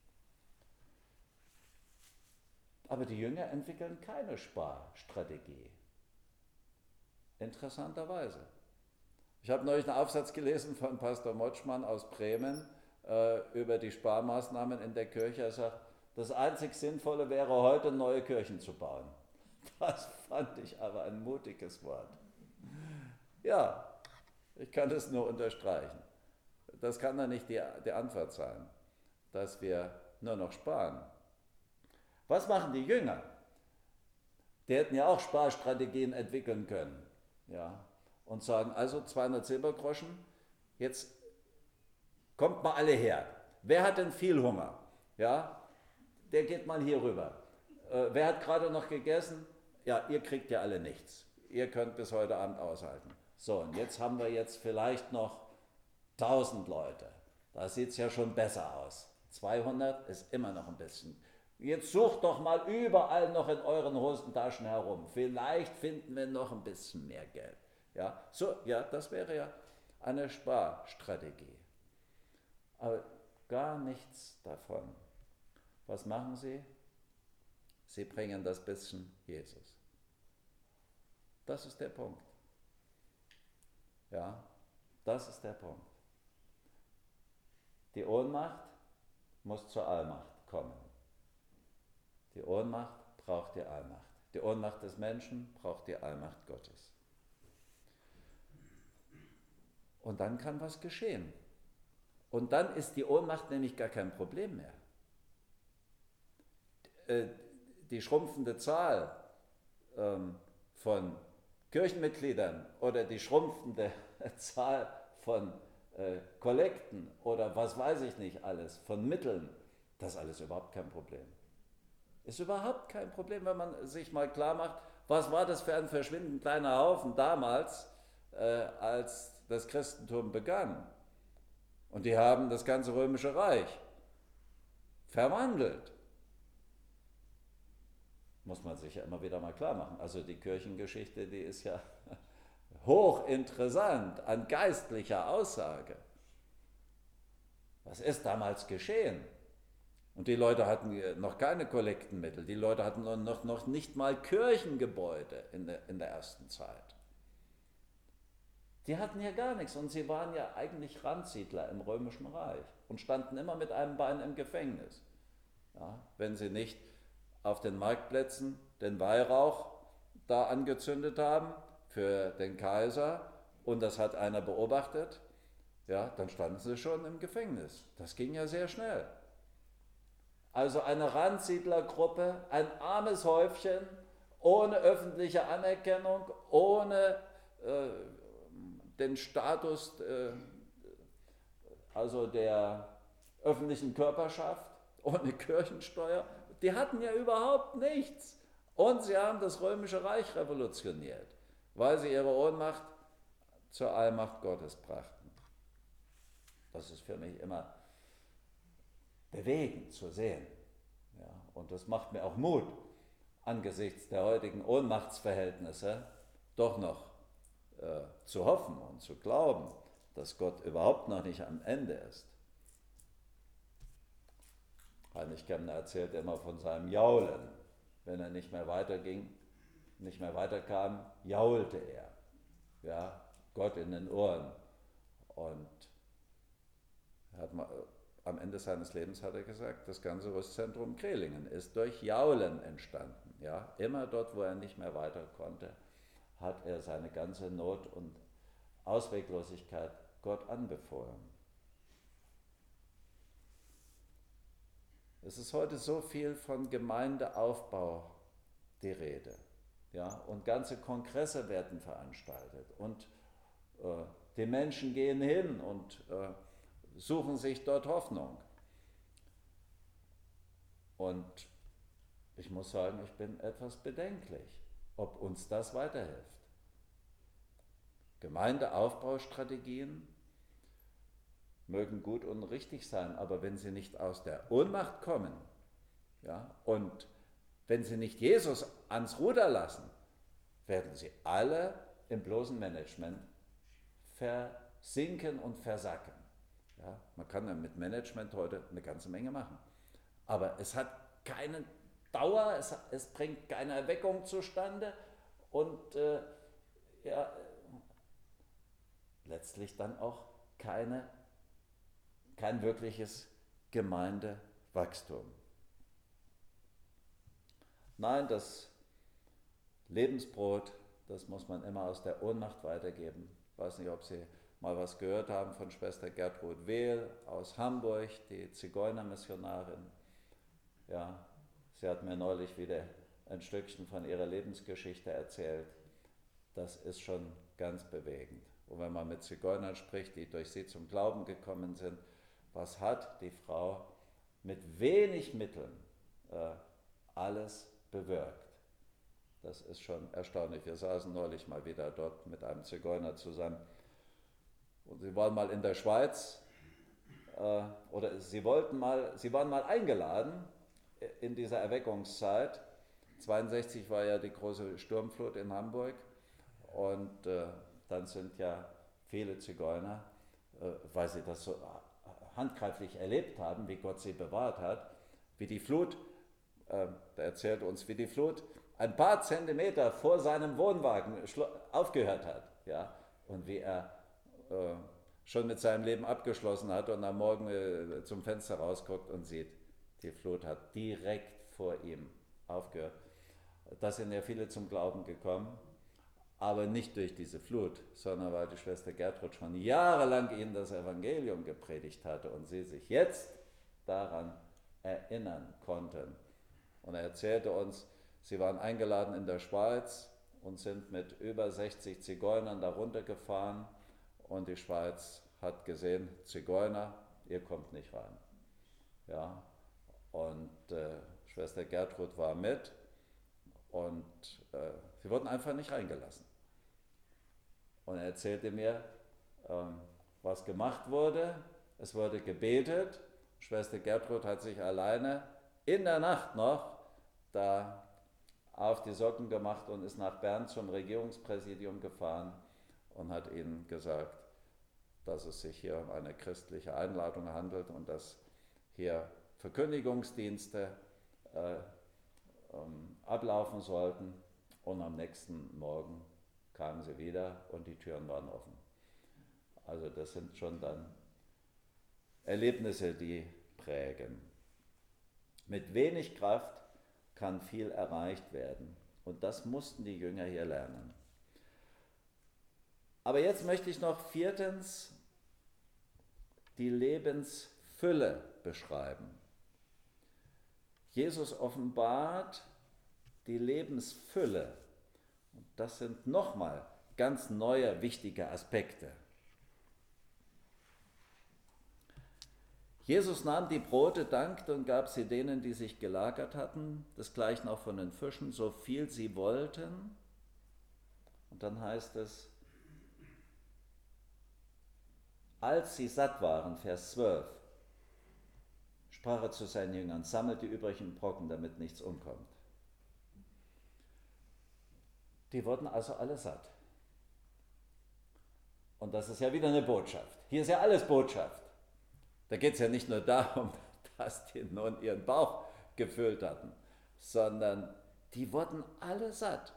Aber die Jünger entwickeln keine Sparstrategie. Interessanterweise. Ich habe neulich einen Aufsatz gelesen von Pastor Motschmann aus Bremen äh, über die Sparmaßnahmen in der Kirche. Er sagt, das einzig Sinnvolle wäre heute, neue Kirchen zu bauen. Das fand ich aber ein mutiges Wort. Ja, ich kann das nur unterstreichen. Das kann doch nicht die, die Antwort sein, dass wir nur noch sparen. Was machen die Jünger? Die hätten ja auch Sparstrategien entwickeln können. Ja, und sagen, also zweihundert Silbergroschen, jetzt kommt mal alle her. Wer hat denn viel Hunger? Ja, der geht mal hier rüber. Äh, wer hat gerade noch gegessen? Ja, ihr kriegt ja alle nichts. Ihr könnt bis heute Abend aushalten. So, und jetzt haben wir jetzt vielleicht noch tausend Leute. Da sieht es ja schon besser aus. zweihundert ist immer noch ein bisschen. Jetzt sucht doch mal überall noch in euren Hosentaschen herum. Vielleicht finden wir noch ein bisschen mehr Geld. Ja, so, ja, das wäre ja eine Sparstrategie. Aber gar nichts davon. Was machen sie? Sie bringen das bisschen Jesus. Das ist der Punkt. Ja, das ist der Punkt. Die Ohnmacht muss zur Allmacht kommen. Die Ohnmacht braucht die Allmacht. Die Ohnmacht des Menschen braucht die Allmacht Gottes. Und dann kann was geschehen. Und dann ist die Ohnmacht nämlich gar kein Problem mehr. Die schrumpfende Zahl von Kirchenmitgliedern oder die schrumpfende Zahl von äh, Kollekten oder was weiß ich nicht alles, von Mitteln, das ist alles überhaupt kein Problem. Ist überhaupt kein Problem, wenn man sich mal klar macht, was war das für ein verschwindend kleiner Haufen damals, äh, als das Christentum begann. Und die haben das ganze Römische Reich verwandelt. Muss man sich ja immer wieder mal klar machen. Also die Kirchengeschichte, die ist ja hochinteressant an geistlicher Aussage. Was ist damals geschehen? Und die Leute hatten noch keine Kollektenmittel, die Leute hatten noch, noch nicht mal Kirchengebäude in der, in der ersten Zeit. Die hatten ja gar nichts und sie waren ja eigentlich Randsiedler im Römischen Reich und standen immer mit einem Bein im Gefängnis. Ja, wenn sie nicht auf den Marktplätzen den Weihrauch da angezündet haben für den Kaiser und das hat einer beobachtet, ja, dann standen sie schon im Gefängnis. Das ging ja sehr schnell. Also eine Randsiedlergruppe, ein armes Häufchen, ohne öffentliche Anerkennung, ohne äh, den Status äh, also der öffentlichen Körperschaft, ohne Kirchensteuer. Die hatten ja überhaupt nichts. Und sie haben das Römische Reich revolutioniert, weil sie ihre Ohnmacht zur Allmacht Gottes brachten. Das ist für mich immer bewegend zu sehen. Ja, und das macht mir auch Mut, angesichts der heutigen Ohnmachtsverhältnisse doch noch äh, zu hoffen und zu glauben, dass Gott überhaupt noch nicht am Ende ist. Heinrich Kemner erzählt immer von seinem Jaulen. Wenn er nicht mehr weiterging, nicht mehr weiterkam, jaulte er. Ja, Gott in den Ohren. Und er hat mal, am Ende seines Lebens hat er gesagt, das ganze Rüstzentrum Krehlingen ist durch Jaulen entstanden. Ja, immer dort, wo er nicht mehr weiter konnte, hat er seine ganze Not und Ausweglosigkeit Gott anbefohlen. Es ist heute so viel von Gemeindeaufbau die Rede. Ja, und ganze Kongresse werden veranstaltet und äh, die Menschen gehen hin und äh, suchen sich dort Hoffnung. Und ich muss sagen, ich bin etwas bedenklich, ob uns das weiterhilft. Gemeindeaufbaustrategien mögen gut und richtig sein, aber wenn sie nicht aus der Ohnmacht kommen, ja, und wenn sie nicht Jesus ans Ruder lassen, werden sie alle im bloßen Management versinken und versacken. Ja, man kann ja mit Management heute eine ganze Menge machen, aber es hat keine Dauer, es, es bringt keine Erweckung zustande und äh, ja, letztlich dann auch keine kein wirkliches Gemeindewachstum. Nein, das Lebensbrot, das muss man immer aus der Ohnmacht weitergeben. Ich weiß nicht, ob Sie mal was gehört haben von Schwester Gertrud Wehl aus Hamburg, die Zigeunermissionarin. Ja, sie hat mir neulich wieder ein Stückchen von ihrer Lebensgeschichte erzählt. Das ist schon ganz bewegend. Und wenn man mit Zigeunern spricht, die durch sie zum Glauben gekommen sind, was hat die Frau mit wenig Mitteln äh, alles bewirkt? Das ist schon erstaunlich. Wir saßen neulich mal wieder dort mit einem Zigeuner zusammen und sie waren mal in der Schweiz äh, oder sie wollten mal, sie waren mal eingeladen in dieser Erweckungszeit. zweiundsechzig war ja die große Sturmflut in Hamburg und äh, dann sind ja viele Zigeuner, äh, weil sie das so handgreiflich erlebt haben, wie Gott sie bewahrt hat, wie die Flut, äh, da erzählt uns, wie die Flut ein paar Zentimeter vor seinem Wohnwagen aufgehört hat, ja, und wie er äh, schon mit seinem Leben abgeschlossen hat und am Morgen äh, zum Fenster rausguckt und sieht, die Flut hat direkt vor ihm aufgehört. Da sind ja viele zum Glauben gekommen, aber nicht durch diese Flut, sondern weil die Schwester Gertrud schon jahrelang ihnen das Evangelium gepredigt hatte und sie sich jetzt daran erinnern konnten. Und er erzählte uns, sie waren eingeladen in der Schweiz und sind mit über sechzig Zigeunern da runtergefahren und die Schweiz hat gesehen, Zigeuner, ihr kommt nicht rein. Ja, und äh, Schwester Gertrud war mit und äh, sie wurden einfach nicht reingelassen. Und er erzählte mir, ähm, was gemacht wurde. Es wurde gebetet. Schwester Gertrud hat sich alleine in der Nacht noch da auf die Socken gemacht und ist nach Bern zum Regierungspräsidium gefahren und hat ihnen gesagt, dass es sich hier um eine christliche Einladung handelt und dass hier Verkündigungsdienste äh, ähm, ablaufen sollten. Und am nächsten Morgen kamen sie wieder und die Türen waren offen. Also das sind schon dann Erlebnisse, die prägen. Mit wenig Kraft kann viel erreicht werden. Und das mussten die Jünger hier lernen. Aber jetzt möchte ich noch viertens die Lebensfülle beschreiben. Jesus offenbart die Lebensfülle. Und das sind nochmal ganz neue, wichtige Aspekte. Jesus nahm die Brote, dankte und gab sie denen, die sich gelagert hatten, desgleichen auch von den Fischen, so viel sie wollten. Und dann heißt es, als sie satt waren, Vers zwölf, sprach er zu seinen Jüngern, sammelt die übrigen Brocken, damit nichts umkommt. Die wurden also alle satt. Und das ist ja wieder eine Botschaft. Hier ist ja alles Botschaft. Da geht es ja nicht nur darum, dass die nun ihren Bauch gefüllt hatten, sondern die wurden alle satt.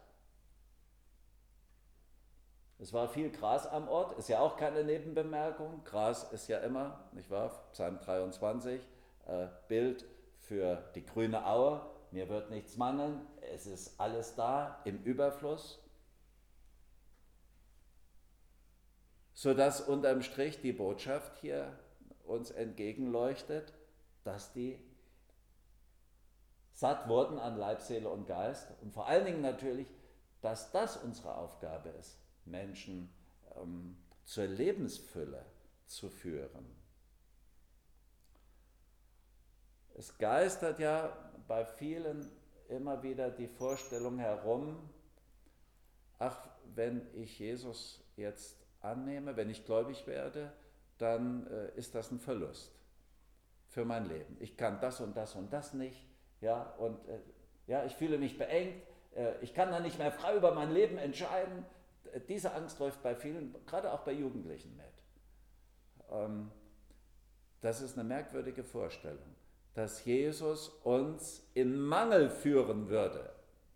Es war viel Gras am Ort, ist ja auch keine Nebenbemerkung. Gras ist ja immer, nicht wahr, Psalm dreiundzwanzig, äh, Bild für die grüne Aue. Mir wird nichts mangeln, es ist alles da im Überfluss. Sodass unterm Strich die Botschaft hier uns entgegenleuchtet, dass die satt wurden an Leib, Seele und Geist und vor allen Dingen natürlich, dass das unsere Aufgabe ist, Menschen ähm, zur Lebensfülle zu führen. Es geistert ja bei vielen immer wieder die Vorstellung herum, ach, wenn ich Jesus jetzt annehme, wenn ich gläubig werde, dann äh, ist das ein Verlust für mein Leben. Ich kann das und das und das nicht, ja, und äh, ja, ich fühle mich beengt, äh, ich kann dann nicht mehr frei über mein Leben entscheiden. Äh, diese Angst läuft bei vielen, gerade auch bei Jugendlichen mit. Ähm, das ist eine merkwürdige Vorstellung, dass Jesus uns in Mangel führen würde.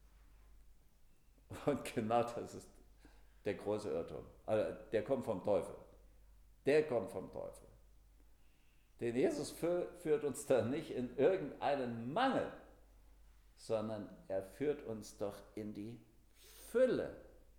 Und genau das ist der große Irrtum. Also der kommt vom Teufel. Der kommt vom Teufel. Denn Jesus führt uns da nicht in irgendeinen Mangel, sondern er führt uns doch in die Fülle.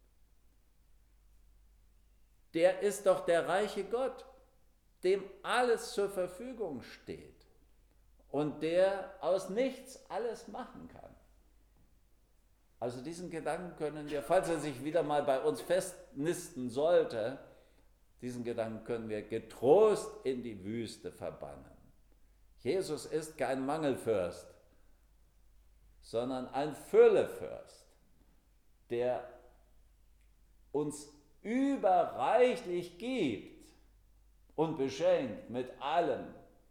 Der ist doch der reiche Gott, dem alles zur Verfügung steht und der aus nichts alles machen kann. Also diesen Gedanken können wir, falls er sich wieder mal bei uns festnisten sollte, diesen Gedanken können wir getrost in die Wüste verbannen. Jesus ist kein Mangelfürst, sondern ein Füllefürst, der uns überreichlich gibt und beschenkt mit allem,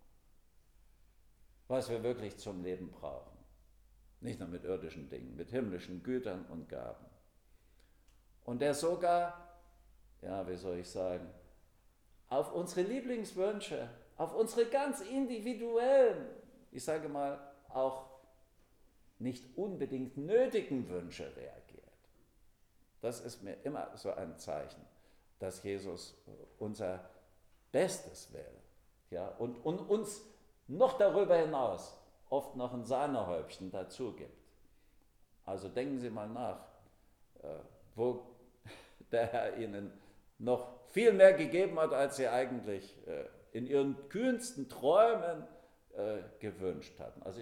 was wir wirklich zum Leben brauchen. Nicht nur mit irdischen Dingen, mit himmlischen Gütern und Gaben. Und der sogar, ja, wie soll ich sagen, auf unsere Lieblingswünsche, auf unsere ganz individuellen, ich sage mal, auch nicht unbedingt nötigen Wünsche reagiert. Das ist mir immer so ein Zeichen, dass Jesus unser Bestes will, ja, und, und uns noch darüber hinaus oft noch ein Sahnehäubchen dazu gibt. Also denken Sie mal nach, äh, wo der Herr Ihnen noch viel mehr gegeben hat, als Sie eigentlich äh, in Ihren kühnsten Träumen äh, gewünscht hatten. Also ich habe da manche Beispiele.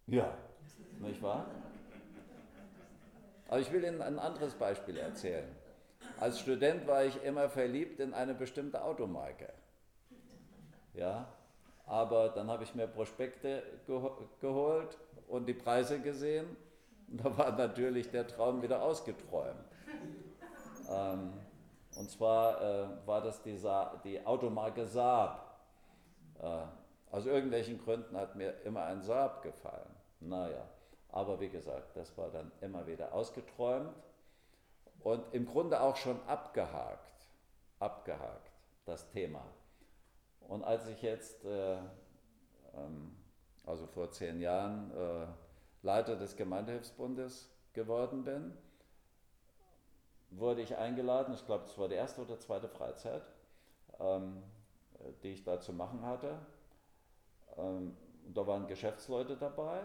Ja, nicht wahr? Aber ich will Ihnen ein anderes Beispiel erzählen. Als Student war ich immer verliebt in eine bestimmte Automarke. Ja, aber dann habe ich mir Prospekte geho- geholt und die Preise gesehen. Und da war natürlich der Traum wieder ausgeträumt. Ähm, und zwar äh, war das die, Sa- die Automarke Saab. Äh, aus irgendwelchen Gründen hat mir immer ein Saab gefallen. Naja, aber wie gesagt, das war dann immer wieder ausgeträumt und im Grunde auch schon abgehakt. Abgehakt, das Thema. Und als ich jetzt, äh, ähm, also vor zehn Jahren, äh, Leiter des Gemeindehilfsbundes geworden bin, wurde ich eingeladen, ich glaube, das war die erste oder zweite Freizeit, ähm, die ich da zu machen hatte. Ähm, da waren Geschäftsleute dabei.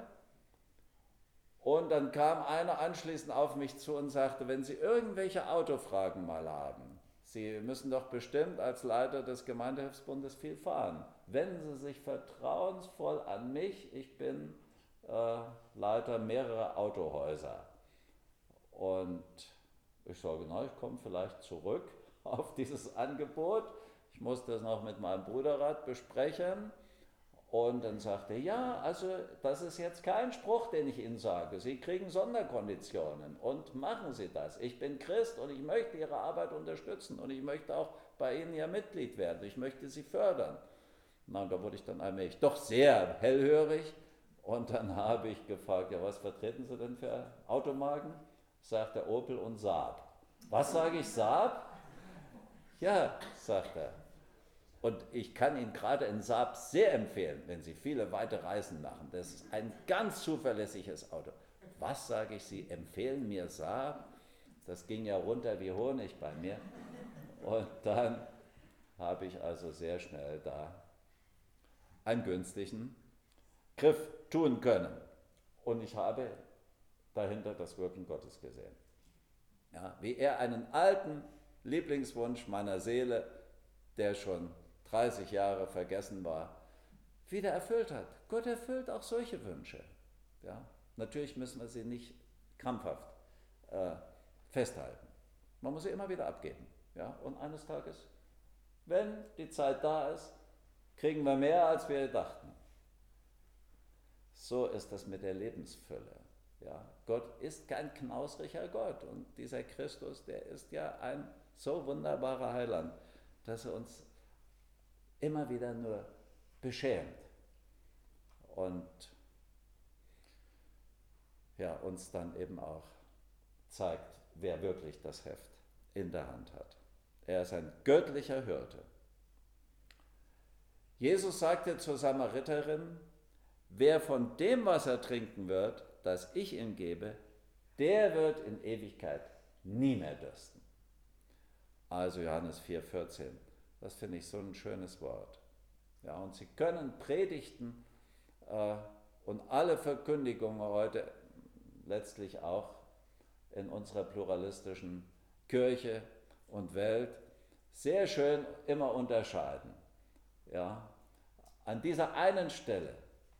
Und dann kam einer anschließend auf mich zu und sagte, wenn Sie irgendwelche Autofragen mal haben, Sie müssen doch bestimmt als Leiter des Gemeindehilfsbundes viel fahren. Wenden Sie sich vertrauensvoll an mich, ich bin äh, Leiter mehrerer Autohäuser. Und ich sage, na, ich komme vielleicht zurück auf dieses Angebot. Ich muss das noch mit meinem Bruderrat besprechen. Und dann sagte er, ja, also das ist jetzt kein Spruch, den ich Ihnen sage. Sie kriegen Sonderkonditionen und machen Sie das. Ich bin Christ und ich möchte Ihre Arbeit unterstützen und ich möchte auch bei Ihnen ja Mitglied werden. Ich möchte Sie fördern. Na, und da wurde ich dann allmählich doch sehr hellhörig und dann habe ich gefragt, ja, was vertreten Sie denn für Automarken? Sagt er, Opel und Saab. Was sage ich, Saab? Ja, sagt er. Und ich kann Ihnen gerade in Saab sehr empfehlen, wenn Sie viele weite Reisen machen. Das ist ein ganz zuverlässiges Auto. Was sage ich, Sie empfehlen mir Saab? Das ging ja runter wie Honig bei mir. Und dann habe ich also sehr schnell da einen günstigen Griff tun können. Und ich habe dahinter das Wirken Gottes gesehen. Ja, wie er einen alten Lieblingswunsch meiner Seele, der schon dreißig Jahre vergessen war, wieder erfüllt hat. Gott erfüllt auch solche Wünsche. Ja? Natürlich müssen wir sie nicht krampfhaft äh, festhalten. Man muss sie immer wieder abgeben. Ja? Und eines Tages, wenn die Zeit da ist, kriegen wir mehr, als wir dachten. So ist das mit der Lebensfülle. Ja? Gott ist kein knausriger Gott und dieser Christus, der ist ja ein so wunderbarer Heiland, dass er uns immer wieder nur beschämt und ja, uns dann eben auch zeigt, wer wirklich das Heft in der Hand hat. Er ist ein göttlicher Hirte. Jesus sagte zur Samariterin, wer von dem Wasser trinken wird, das ich ihm gebe, der wird in Ewigkeit nie mehr dürsten. Also Johannes vier vierzehn. Das finde ich so ein schönes Wort. Ja, und Sie können Predigten äh, und alle Verkündigungen heute letztlich auch in unserer pluralistischen Kirche und Welt sehr schön immer unterscheiden. Ja, an dieser einen Stelle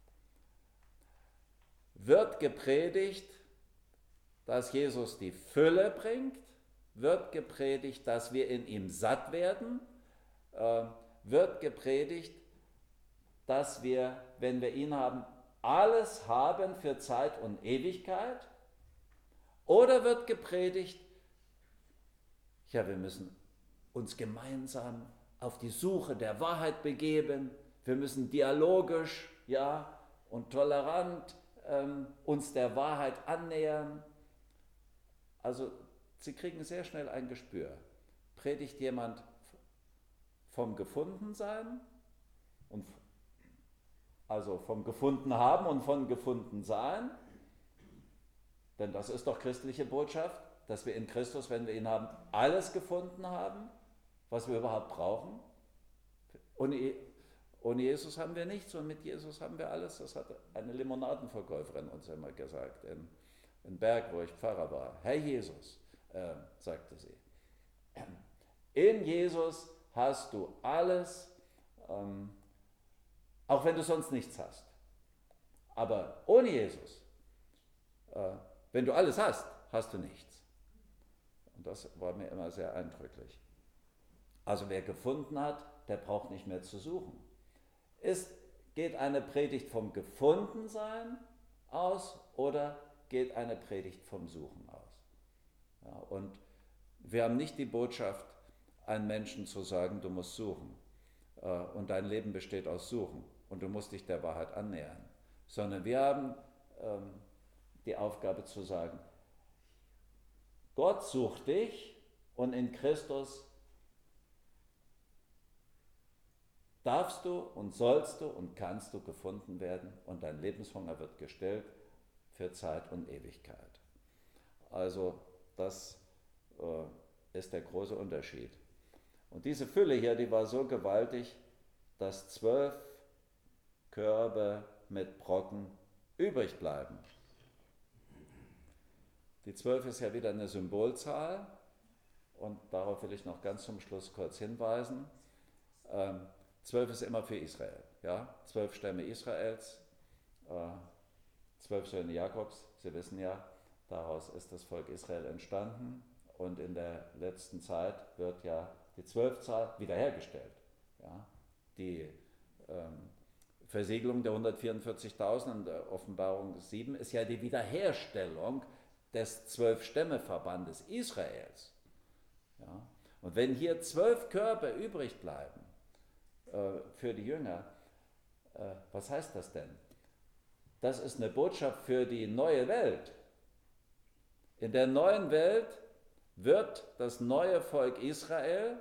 wird gepredigt, dass Jesus die Fülle bringt, wird gepredigt, dass wir in ihm satt werden, äh, wird gepredigt, dass wir, wenn wir ihn haben, alles haben für Zeit und Ewigkeit? Oder wird gepredigt, ja, wir müssen uns gemeinsam auf die Suche der Wahrheit begeben, wir müssen dialogisch, ja, und tolerant ähm, uns der Wahrheit annähern. Also Sie kriegen sehr schnell ein Gespür. Predigt jemand vom Gefundensein, und also vom Gefundenhaben und von Gefundensein, denn das ist doch christliche Botschaft, dass wir in Christus, wenn wir ihn haben, alles gefunden haben, was wir überhaupt brauchen. Ohne, ohne Jesus haben wir nichts und mit Jesus haben wir alles. Das hat eine Limonadenverkäuferin uns immer gesagt, in, in Berg, wo ich Pfarrer war. Herr Jesus, äh, sagte sie, in Jesus hast du alles, ähm, auch wenn du sonst nichts hast. Aber ohne Jesus, äh, wenn du alles hast, hast du nichts. Und das war mir immer sehr eindrücklich. Also wer gefunden hat, der braucht nicht mehr zu suchen. Ist, geht eine Predigt vom Gefundensein aus oder geht eine Predigt vom Suchen aus? Ja, und wir haben nicht die Botschaft, einen Menschen zu sagen, du musst suchen äh, und dein Leben besteht aus Suchen und du musst dich der Wahrheit annähern, sondern wir haben ähm, die Aufgabe zu sagen, Gott sucht dich und in Christus darfst du und sollst du und kannst du gefunden werden und dein Lebenshunger wird gestillt für Zeit und Ewigkeit. Also das äh, ist der große Unterschied. Und diese Fülle hier, die war so gewaltig, dass zwölf Körbe mit Brocken übrig bleiben. Die zwölf ist ja wieder eine Symbolzahl und darauf will ich noch ganz zum Schluss kurz hinweisen. Ähm, zwölf ist immer für Israel, ja? Zwölf Stämme Israels, äh, zwölf Söhne Jakobs, Sie wissen ja, daraus ist das Volk Israel entstanden und in der letzten Zeit wird ja die Zwölfzahl wiederhergestellt. Ja? Die ähm, Versiegelung der hundertvierundvierzigtausend in der Offenbarung sieben ist ja die Wiederherstellung des Zwölf-Stämme-Verbandes Israels. Ja? Und wenn hier zwölf Körbe übrig bleiben äh, für die Jünger, äh, was heißt das denn? Das ist eine Botschaft für die neue Welt. In der neuen Welt wird das neue Volk Israel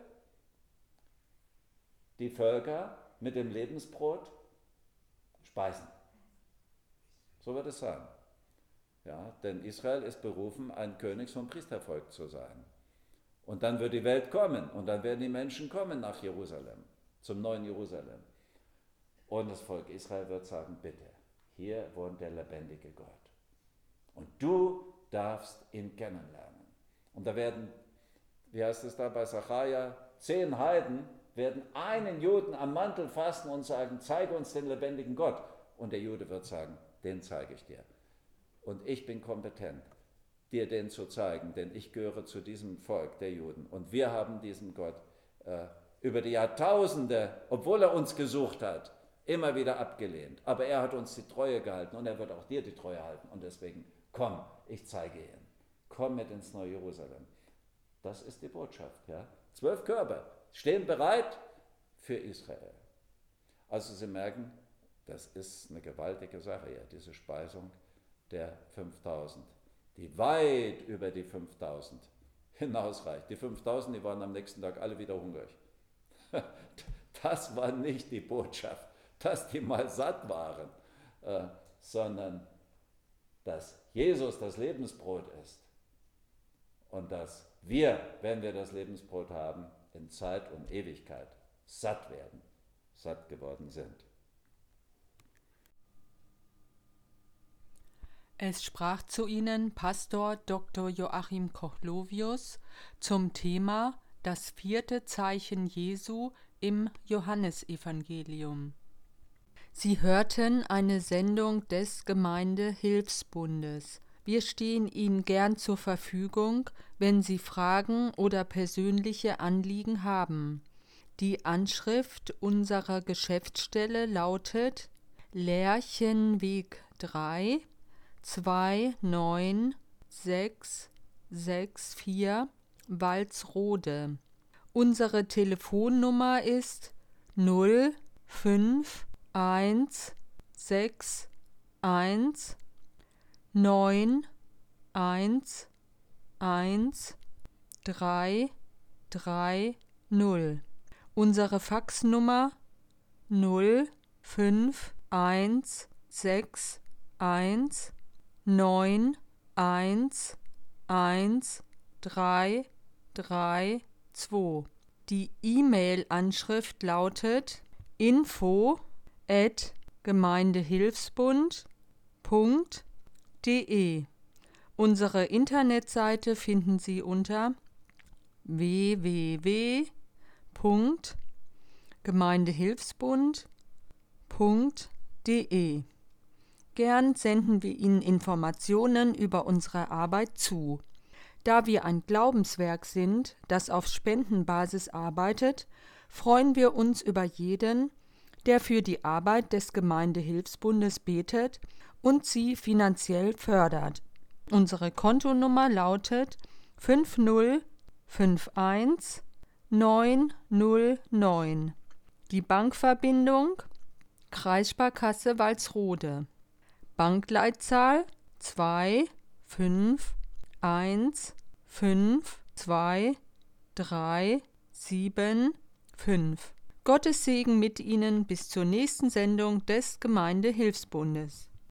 die Völker mit dem Lebensbrot speisen. So wird es sein. Ja, denn Israel ist berufen, ein Königs- und Priestervolk zu sein. Und dann wird die Welt kommen und dann werden die Menschen kommen nach Jerusalem, zum neuen Jerusalem. Und das Volk Israel wird sagen, bitte, hier wohnt der lebendige Gott. Und du darfst ihn kennenlernen. Und da werden, wie heißt es da bei Sacharja, zehn Heiden werden einen Juden am Mantel fassen und sagen, zeige uns den lebendigen Gott. Und der Jude wird sagen, den zeige ich dir. Und ich bin kompetent, dir den zu zeigen, denn ich gehöre zu diesem Volk der Juden. Und wir haben diesen Gott äh, über die Jahrtausende, obwohl er uns gesucht hat, immer wieder abgelehnt. Aber er hat uns die Treue gehalten und er wird auch dir die Treue halten. Und deswegen, komm, ich zeige ihn. Komm mit ins neue Jerusalem. Das ist die Botschaft. Ja? Zwölf Körper stehen bereit für Israel. Also Sie merken, das ist eine gewaltige Sache, ja, diese Speisung der fünftausend, die weit über die fünftausend hinausreicht. Die fünftausend, die waren am nächsten Tag alle wieder hungrig. Das war nicht die Botschaft, dass die mal satt waren, äh, sondern dass Jesus das Lebensbrot ist und dass wir, wenn wir das Lebensbrot haben, in Zeit und Ewigkeit satt werden, satt geworden sind. Es sprach zu ihnen Pastor Doktor Joachim Kochlovius zum Thema Das vierte Zeichen Jesu im Johannesevangelium. Sie hörten eine Sendung des Gemeindehilfsbundes. Wir stehen Ihnen gern zur Verfügung, wenn Sie Fragen oder persönliche Anliegen haben. Die Anschrift unserer Geschäftsstelle lautet Lerchenweg drei, zwei neun sechs sechs vier Walsrode. Unsere Telefonnummer ist null fünf eins sechs eins neun eins eins drei drei null. Unsere Faxnummer null fünf eins sechs eins neun eins eins drei drei zwei. Die E-Mail-Anschrift lautet info at gemeindehilfsbund punkt de. Unsere Internetseite finden Sie unter w w w punkt gemeindehilfsbund punkt de. Gern senden wir Ihnen Informationen über unsere Arbeit zu. Da wir ein Glaubenswerk sind, das auf Spendenbasis arbeitet, freuen wir uns über jeden, der für die Arbeit des Gemeindehilfsbundes betet und sie finanziell fördert. Unsere Kontonummer lautet fünf null fünf eins neun null neun. Die Bankverbindung Kreissparkasse Walsrode. Bankleitzahl zwei fünf eins fünf zwei drei sieben fünf. Gottes Segen mit Ihnen bis zur nächsten Sendung des Gemeindehilfsbundes.